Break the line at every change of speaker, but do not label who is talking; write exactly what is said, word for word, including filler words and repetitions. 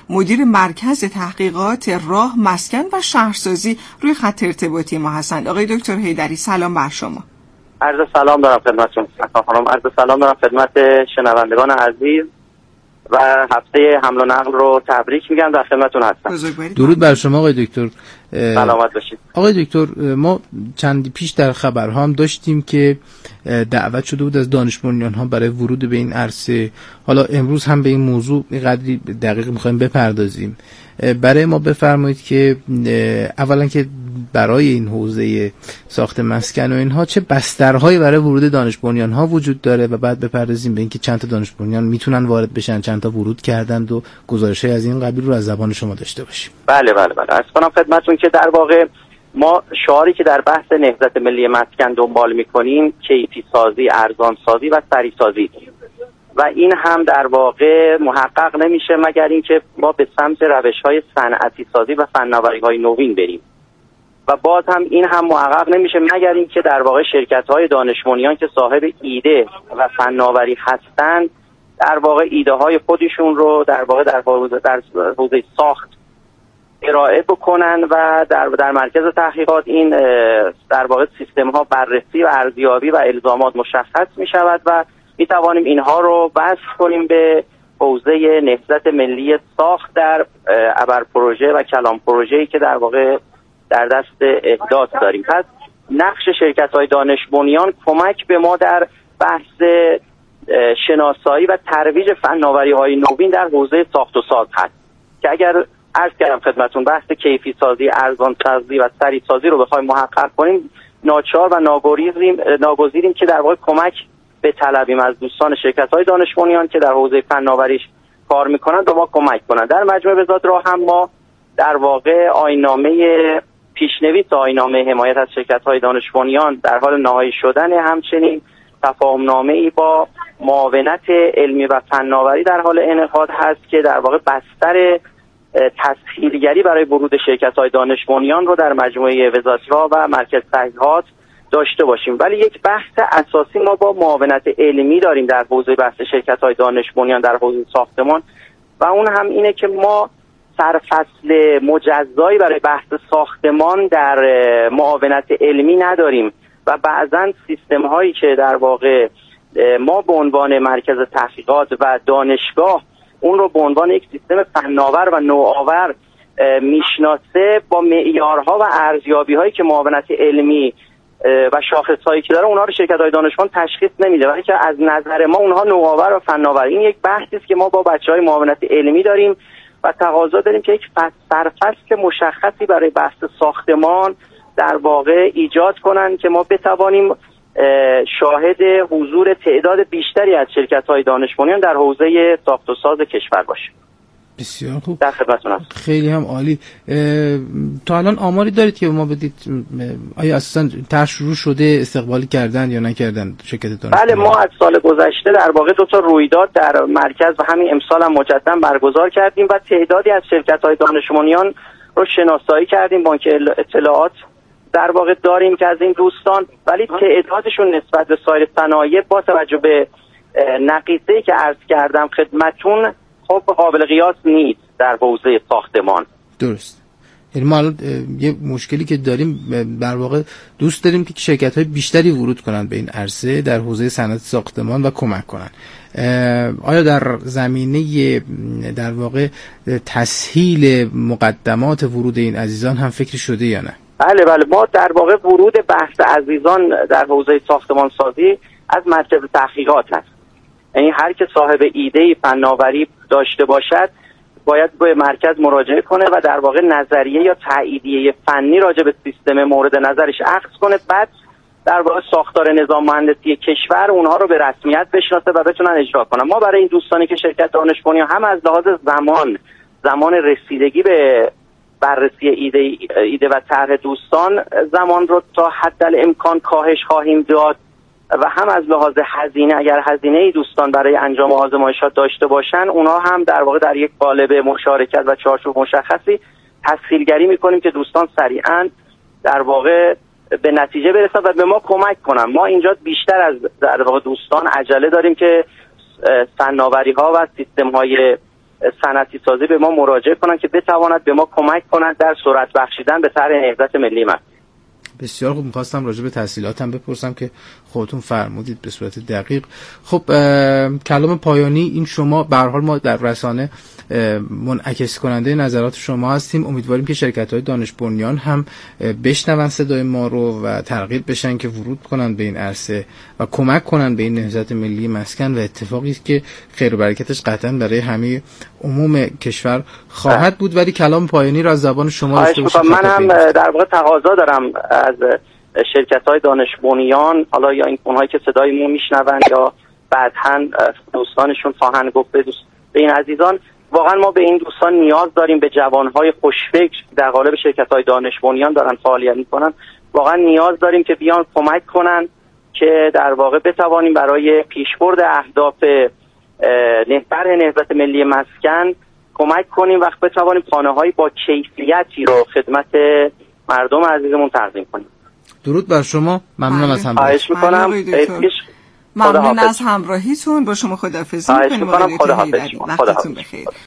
مدیر مرکز تحقیقات راه، مسکن و شهرسازی روی خط ارتباطی ما هستند. آقای دکتر حیدری سلام بر شما.
عرض سلام دارم خدمتتون خانم، عرض سلام دارم خدمت شنوندگان عزیز و هفته حمل و نقل رو تبریک میگم، در خدمتتون هستم.
درود بر شما آقای دکتر.
سلامت باشید.
آقای دکتر، ما چندی پیش در خبرها هم داشتیم که دعوت شده بود از دانش بنیان ها برای ورود به این عرصه. حالا امروز هم به این موضوع قدری دقیق میخوایم بپردازیم. برای ما بفرمایید که اولا که برای این حوزه ساخت مسکن و اینها چه بسترهایی برای ورود دانش بنیان ها وجود داره و بعد بپردازیم به اینکه چند تا دانش بنیان میتونن وارد بشن، چند تا ورود کردند و گزارش‌های از این قبیل رو از زبان شما داشته باشیم.
بله بله بله عرض کنم خدمتتون که در واقع ما شعاری که در بحث نهضت ملی مسکن دنبال میکنیم کیفی سازی، ارزان سازی و سریع سازی، و این هم در واقع محقق نمیشه مگر اینکه ما به سمت روش‌های صنعتی سازی و فناوری‌های نوین بریم، و باز هم این هم محقق نمیشه مگر اینکه در واقع شرکت‌های دانش بنیان که صاحب ایده و فناوری هستند در واقع ایده های خودشون رو در واقع در حوزه در حوزه ساخت ارائه بکنن و در در مرکز تحقیقات این در واقع سیستم ها بررسی و ارزیابی و الزامات مشخص می شود و می توانیم اینها رو وصل کنیم به حوزه نهضت ملی ساخت در ابر پروژه و کلان پروژه‌ای که در واقع در دست احداث داریم. پس نقش شرکت های دانش بنیان کمک به ما در بحث شناسایی و ترویج فناوری های نوین در حوزه ساخت و ساز هست که اگر عرض کردم خدمتون بحث کیفی سازی، ارزان سازی و سریع سازی رو بخوایم محقق کنیم، ناچار و ناگزیریم ناگزیریم که در واقع کمک به طلبیم از دوستان شرکت های دانش بنیان که در حوزه فناوریش کار میکنند و ما کمک کنند. در مجمع بذات راه هم ما در واقع آیین‌نامه پیشنویس آیین‌نامه حمایت از شرکت های دانش بنیان در حال نهایی شدن، همچنین تفاهم‌نامه‌ای با معاونت علمی و فناوری در حال انعقاد هست که در واقع بستر تسهیلگری برای ورود شرکت‌های دانش بنیان رو در مجموعه وزارت‌ها و مرکز تحقیقات داشته باشیم. ولی یک بحث اساسی ما با معاونت علمی داریم در حوزه بحث شرکت‌های دانش بنیان در حوزه ساختمان، و اون هم اینه که ما سرفصل مجزایی برای بحث ساختمان در معاونت علمی نداریم و بعضاً سیستم‌هایی که در واقع ما به عنوان مرکز تحقیقات و دانشگاه اون رو به عنوان یک سیستم فناور و نوآور میشناسه، با معیارها و ارزیابی‌هایی که معاونت علمی و شاخص‌هایی که داره اونها رو شرکت‌های دانشمند تشخیص نمیده، ولی که از نظر ما اونها نوآور و فناور. این یک بحثی است که ما با بچه‌های معاونت علمی داریم و تقاضا داریم که یک سرفصل مشخصی برای بحث ساختمان در واقع ایجاد کنن که ما بتوانیم شاهد حضور تعداد بیشتری از شرکت‌های دانش بنیان در حوزه ساخت و ساز کشور باشیم.
بسیار خوب،
در خدمتتون هستم.
خیلی هم عالی. تا الان آماری دارید که ما بدید آیا اصلا طرح شروع شده، استقبالی کردن یا نکردن شرکت دانش بنیان؟
بله، ما از سال گذشته در واقع دو تا رویداد در مرکز و همین امسال هم مجددا برگزار کردیم و تعدادی از شرکت‌های دانش بنیان رو شناسایی کردیم. بانک اطلاعات در واقع داریم که از این دوستان، ولی تعدادشون نسبت به سایر صنایع با توجه به نقیصه‌ای که عرض کردم خدمتتون خب قابل قیاس نیست در حوزه ساختمان.
درست. یعنی ما الان یه مشکلی که داریم در واقع دوست داریم که شرکت‌های بیشتری ورود کنن به این عرصه در حوزه صنعت ساختمان و کمک کنن. آیا در زمینه در واقع تسهیل مقدمات ورود این عزیزان هم فکر شده یا نه؟
بله بله، ما در واقع ورود بحث عزیزان در حوزه ساختمان سازی از مرکز تحقیقات هست. یعنی هر که صاحب ایده فناوری داشته باشد باید به مرکز مراجعه کنه و در واقع نظریه یا تاییدیه فنی راجع به سیستم مورد نظرش اخذ کنه، بعد در واقع ساختار نظام مهندسی کشور اونها رو به رسمیت بشناسه و بتونن اجرا کنن. ما برای این دوستانی که شرکت دانش بنیان هم از لحاظ زمان زمان رسیدگی به بررسی ایده ایده و طرح دوستان زمان رو تا حد الامکان کاهش خواهیم داد، و هم از لحاظ هزینه اگر هزینه ای دوستان برای انجام آزمایشات داشته باشن اونها هم در واقع در یک قالب مشارکت و چارچوب مشخصی تسهیلگری میکنیم که دوستان سریعا در واقع به نتیجه برسن و به ما کمک کنن. ما اینجا بیشتر از در واقع دوستان عجله داریم که فناوری ها و سیستم های صنعتی سازی به ما مراجعه کنند که بتواند به ما کمک کند در سرعت بخشیدن به طرح نهضت ملی مسکن.
بسیار خوب. می‌خواستم راجع به تحصیلاتم بپرسم که خودتون فرمودید به صورت دقیق. خب کلام پایانی این شما به هر حال ما در رسانه منعکس کننده نظرات شما هستیم. امیدواریم که شرکت‌های دانش بنیان هم بشنون صدای ما رو و ترغیب بشن که ورود کنن به این عرصه و کمک کنن به این نهضت ملی مسکن و اتفاقی است که خیر و برکتش قطعا برای همه عموم کشور خواهد بود. ولی کلام پایانی را از زبان شما داشته باشید.
من هم در واقع تقاضا دارم از شرکت‌های دانش بنیان، حالا یا این اونهایی که صدای ما میشنون یا بعداً دوستانشون خواهند گفت به دوست به این عزیزان، واقعا ما به این دوستان نیاز داریم، به جوانهای خوشفکر در قالب شرکت‌های دانش بنیان دارن فعالیت می‌کنن، واقعا نیاز داریم که بیان کمک کنن که در واقع بتوانیم برای پیشبرد اهداف طرح نهضت ملی مسکن کمک کنیم و بتوانیم خانه‌های با کیفیتی رو خدمت مردم عزیزمون تقدیم کنیم.
درود بر شما. ممنونم از همراهی.
خواهش می‌کنم.
ممنون از همراهیتون. با شما خداحافظی می‌کنیم.
خداحافظ.
وقتتون بخیر.